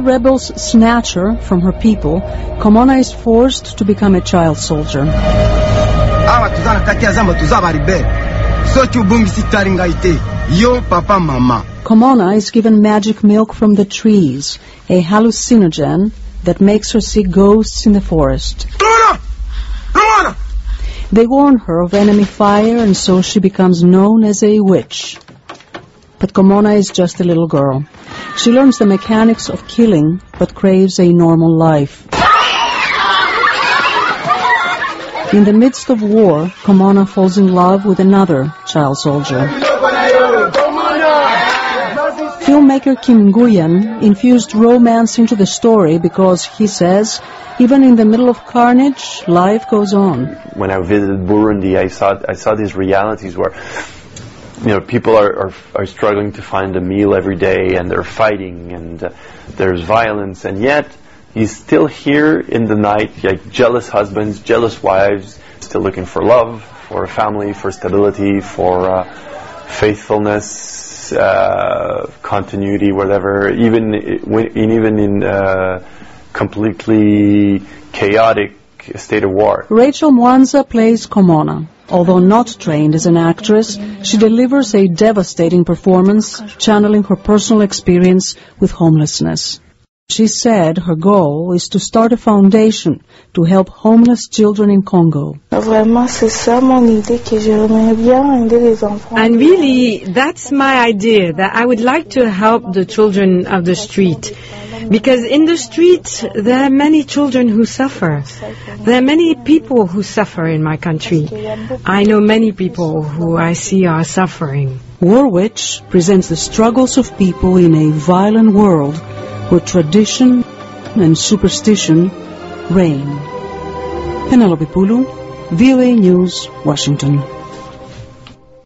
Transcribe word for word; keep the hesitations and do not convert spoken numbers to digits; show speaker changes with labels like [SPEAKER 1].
[SPEAKER 1] rebels snatch her from her people, Komona is forced to become a child soldier. Komona is given magic milk from the trees, a hallucinogen that makes her see ghosts in the forest. They warn her of enemy fire, and so she becomes known as a witch. But Komona is just a little girl. She learns the mechanics of killing, but craves a normal life. In the midst of war, Komona falls in love with another child soldier. Filmmaker Kim Nguyen infused romance into the story because, he says, even in the middle of carnage, life goes on.
[SPEAKER 2] When I visited Burundi, I saw I saw these realities where, you know, people are, are, are struggling to find a meal every day, and they're fighting, and uh, there's violence, and yet you still hear in the night, like, jealous husbands, jealous wives, still looking for love, for a family, for stability, for uh, faithfulness, uh, continuity, whatever. Even in even in uh, completely chaotic state of war.
[SPEAKER 1] Rachel Mwanza plays Komona. Although not trained as an actress, she delivers a devastating performance, channeling her personal experience with homelessness. She said her goal is to start a foundation to help homeless children in Congo.
[SPEAKER 3] And really, that's my idea, that I would like to help the children of the street. Because in the street, there are many children who suffer. There are many people who suffer in my country. I know many people who I see are suffering.
[SPEAKER 1] War Witch presents the struggles of people in a violent world where tradition and superstition reign. Penelope Pulu, V O A News, Washington.